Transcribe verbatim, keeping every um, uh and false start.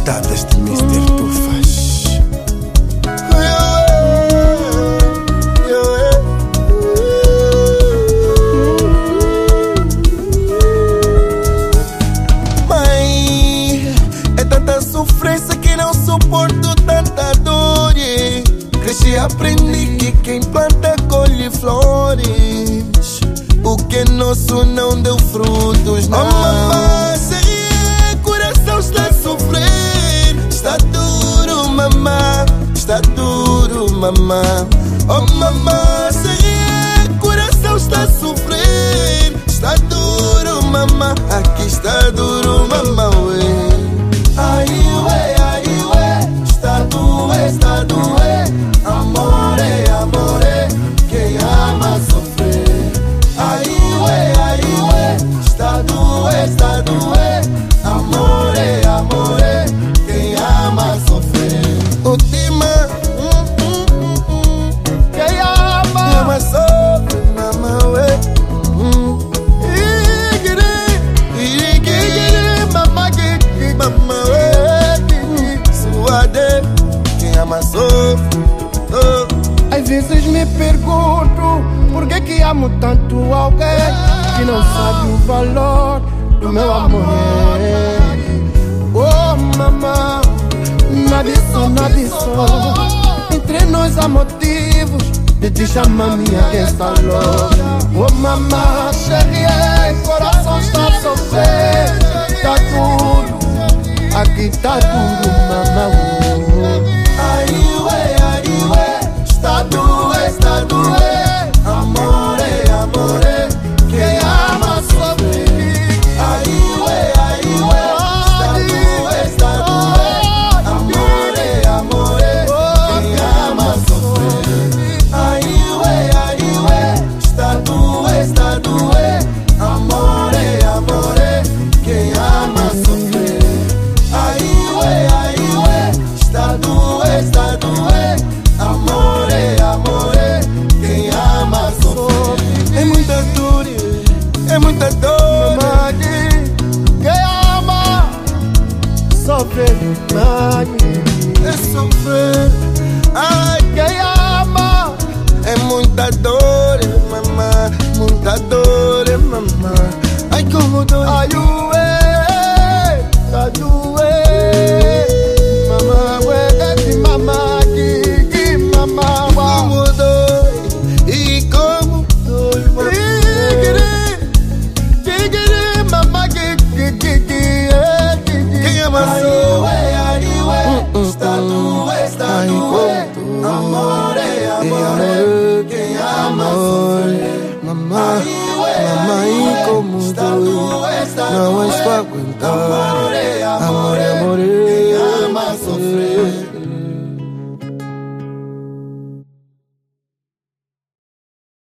Cantadas de mister Tufas. Mãe, é tanta sofrência que não suporto tanta dor. Cresci e aprendi que quem planta colhe flores. O que é nosso não deu frutos, não. Oh, mamãe, se coração está a sofrer. Está duro, mamãe, está duro, mamãe. Oh, mamãe, se coração está a sofrer. Está duro, mamãe, aqui está duro, mamãe. Ai, ué, ai, ué, está doer, está doer. Amore, amore, quem ama sofrer. Ai, ué, ai, ué, está doer, está doer. Amore, amore, quem ama sofrer. Última, hum, hum, hum, hum. Quem ama, quem ama sofre, mamãe. Hum. Igiri, igiri, mamãe, mamãe, suade, quem ama sofre. Às vezes me pergunto por que que amo tanto alguém que não sabe o valor do meu amor. Oh, mamãe, nada só, nada só. Entre nós há motivos de te chamar minha essa loja. Oh, mamãe, chérie, coração está a sofrer. Tá tudo, aqui tá tudo, mamãe. Ai, ué, ai, ué, está doer, está doer. Amore, amore, quem ama sofre. Ai, ué, ai, ué, está doer, está doer. Amore, amore, quem ama sofrer. Ai, ué, ai, ué, está doer, está doer. Amore, amore, quem ama sofrer. Ai, ué, ai, ué, está doer, está doer. Amore, amore, quem ama sofrer. É muita dor, é muita dor, mamãe. Quem ama sofrer, mamãe. é sofrer. Ai, Quem ama é muita dor, mamãe, muita dor, mamãe. Ai, como dói. ai, ué, tá doer. Mamãe, ué, que mamãe, que mamãe. Como dói e como dói, mamãe. Tigre, mamãe, que, que, que, que, Quem ama ai, sofre. ué, ai, ué, Está doer, está doer. Amore, amore, quem ama sofrer. Mamãe, mamãe, como dói. Não és para aguentar.